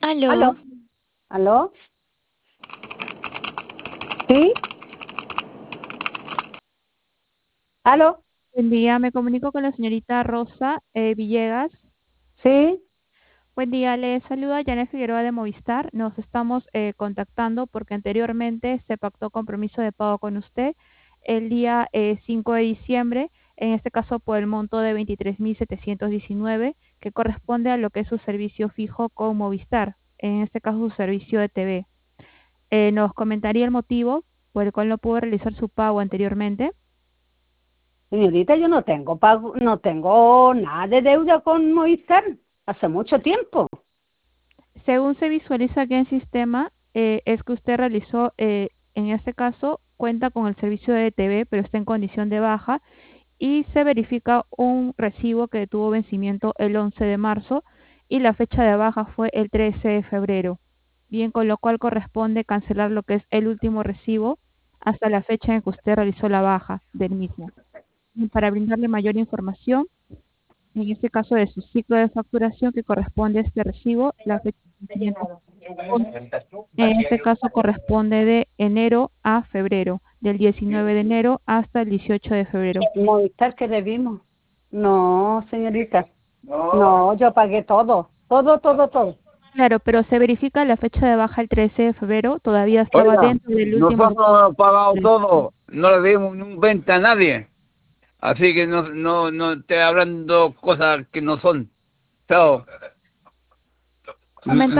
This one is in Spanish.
¿Aló? Aló, ¿Aló? ¿Sí? ¿Aló? buen día, me comunico con la señorita Rosa Villegas. ¿Sí? Buen día, le saluda Janet Figueroa de Movistar. Nos estamos contactando porque anteriormente se pactó compromiso de pago con usted el día 5 de diciembre, en este caso por el monto de 23.719, que corresponde a lo que es su servicio fijo con Movistar, en este caso su servicio de TV. ¿Nos comentaría el motivo por el cual no pudo realizar su pago anteriormente? Señorita, yo no tengo pago, no tengo nada de deuda con Movistar hace mucho tiempo. Según se visualiza aquí en sistema, es que usted realizó, en este caso, cuenta con el servicio de TV, pero está en condición de baja y se verifica un recibo que tuvo vencimiento el 11 de marzo y la fecha de baja fue el 13 de febrero. Bien, con lo cual corresponde cancelar lo que es el último recibo hasta la fecha en que usted realizó la baja del mismo. Y para brindarle mayor información, en este caso de su ciclo de facturación que corresponde a este recibo, la fecha de vencimiento en este caso corresponde de enero a febrero, del 19 de enero hasta el 18 de febrero. ¿Movistar que debimos? No, señorita. No, yo pagué todo. Todo, todo, todo. Claro, pero se verifica la fecha de baja el 13 de febrero, todavía estaba Oiga, dentro del último nosotros hemos pagado recibo. todo, no le dimos ni un venta a nadie, así que no esté hablando cosas que no son. Chao. Comenta